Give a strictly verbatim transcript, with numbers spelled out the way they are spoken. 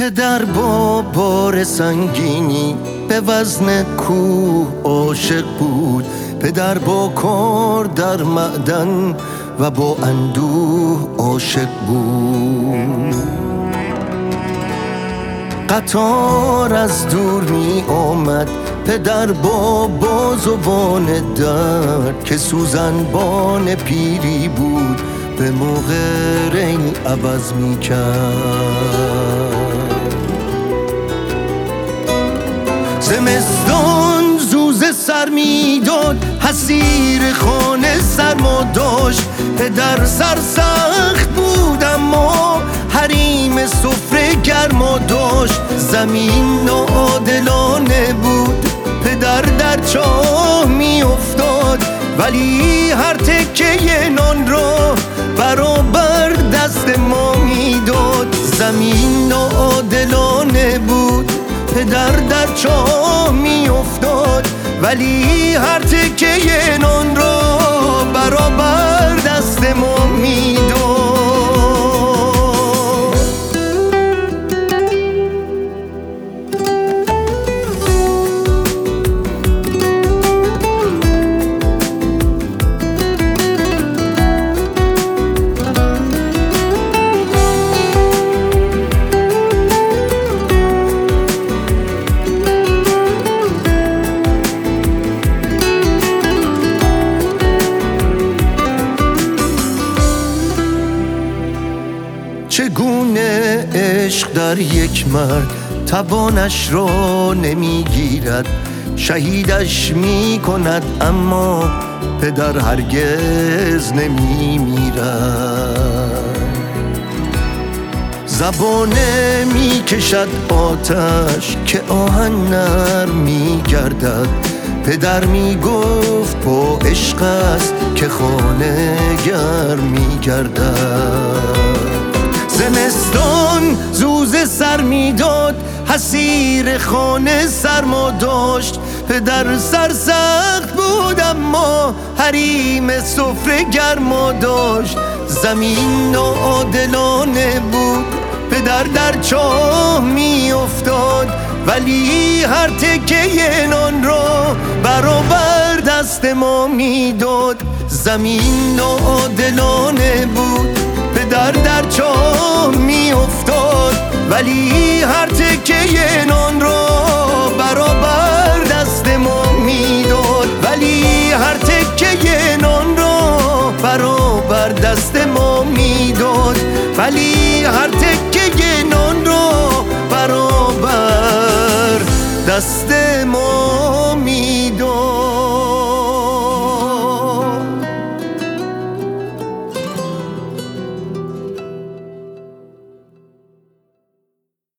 پدر با بار سنگینی به وزن کوه عاشق بود. پدر با کار در معدن و با اندوه عاشق بود. قطار از دور می آمد، پدر با بازوان درد که سوزنبان پیری بود به موقع ریل عوض می کرد. زمستان زوزه سر می داد، حصیر خانه سرما داشت. پدر سرسخت بود اما حریم سفره گرما داشت. زمین ناعادلانه بود، پدر در چاه می افتاد، ولی هر تکه نان را برابر دست ما می داد. زمین ناعادلانه بود، پدر در چاه می افتاد، ولی هر تکه نان را برابر دست ما می داد. چگونه عشق در یک مرد توانش را نمیگیرد، شهیدش می کند اما پدر هرگز نمی میرد. زبانه می کشد آتش که آهن نرم می گردد. پدر می گفت با عشق است که خانه گرم می گردد. زمستان زوزه سر می داد، حصیر خانه سرما داشت. پدر سرسخت بود اما حریم سفره گرما داشت. زمین ناعادلانه بود، پدر در چاه می افتاد، ولی هر تکه نان را برابر دست ما می داد. زمین ناعادلانه بود، پدر در چاه می افتاد، ولی هر تکه نان را برابر دست ما می داد. ولی هر تکه نان را برابر دست ما می داد. ولی هر تکه نان را برابر دست ما می داد.